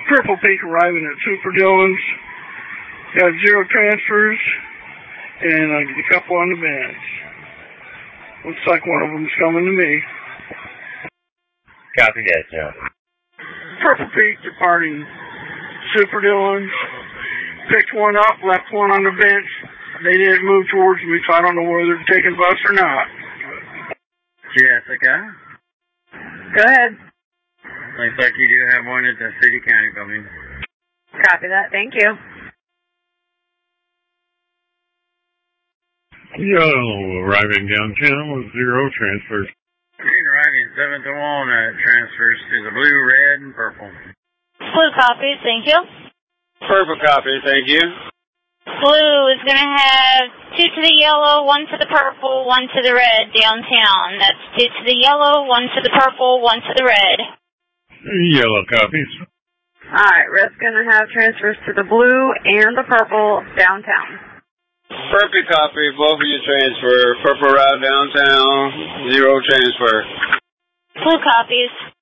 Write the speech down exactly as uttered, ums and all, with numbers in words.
Purple Peak arriving at Super Dillon's. Got zero transfers and uh, a couple on the bench. Looks like one of them's coming to me. Copy that, Joe. Purple Peak departing Super Dillon's. Picked one up, left one on the bench. They didn't move towards me, so I don't know whether they're taking bus or not. Jessica? Go ahead. Looks like you do have one at the City County building. Copy that. Thank you. Yellow arriving downtown with zero transfers. Green arriving seven to one uh, transfers to the blue, red, and purple. Blue copy, thank you. Purple copy, thank you. Blue is going to have two to the yellow, one to the purple, one to the red downtown. That's two to the yellow, one to the purple, one to the red. Yellow copies. All right, red's going to have transfers to the blue and the purple downtown. Purple copy, both of you transfer. Purple route downtown, zero transfer. Blue copies.